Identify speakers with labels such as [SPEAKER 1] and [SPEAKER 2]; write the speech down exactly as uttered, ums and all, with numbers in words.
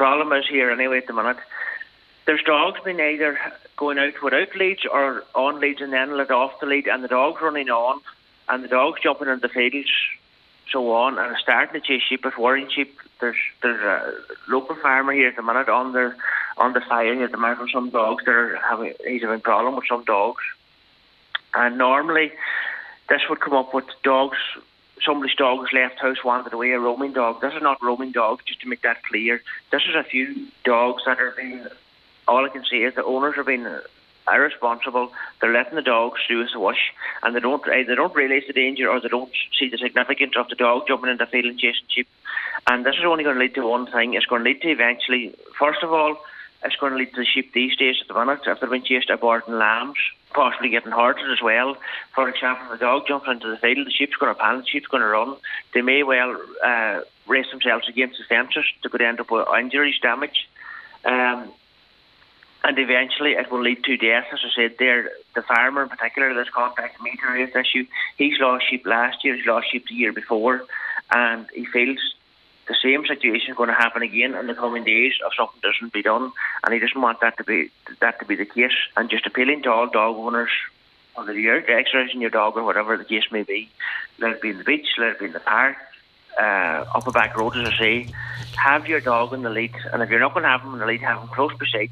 [SPEAKER 1] problem is here anyway at the minute. There's dogs been either going out without leads or on leads and then let off the lead, and the dog's running on, and the dog's jumping into the fields, so on, and starting to chase sheep, it's worrying sheep. There's there's a local farmer here at the minute on the on the fire at the minute with some dogs that are having he's having a problem with some dogs, and normally this would come up with dogs. Somebody's dog has left house, wandered away, a roaming dog. This is not roaming dogs, just to make that clear. This is a few dogs that are being. All I can say is the owners are being irresponsible. They're letting the dogs do as they wish, and they don't either they don't realise the danger or they don't see the significance of the dog jumping into the field and chasing sheep. And this is only going to lead to one thing. It's going to lead to eventually, first of all, it's going to lead to the sheep these days at the minute, if they're being chased, aborting lambs, possibly getting hurted as well. For example, if the dog jumps into the field, the sheep's going to panic, the sheep's going to run. They may well uh, race themselves against the fences to could end up with injuries, damage. Um, and eventually it will lead to death. As I said there, the farmer in particular that's contacted me to raise this issue, he's lost sheep last year, he's lost sheep the year before, and he feels the same situation is going to happen again in the coming days if something doesn't be done, and he doesn't want that to be that to be the case. And just appealing to all dog owners, whether you're out exercising your dog or whatever the case may be, let it be in the beach, let it be in the park, uh, up a back road, as I say, have your dog in the lead, and if you're not going to have him in the lead, have him close beside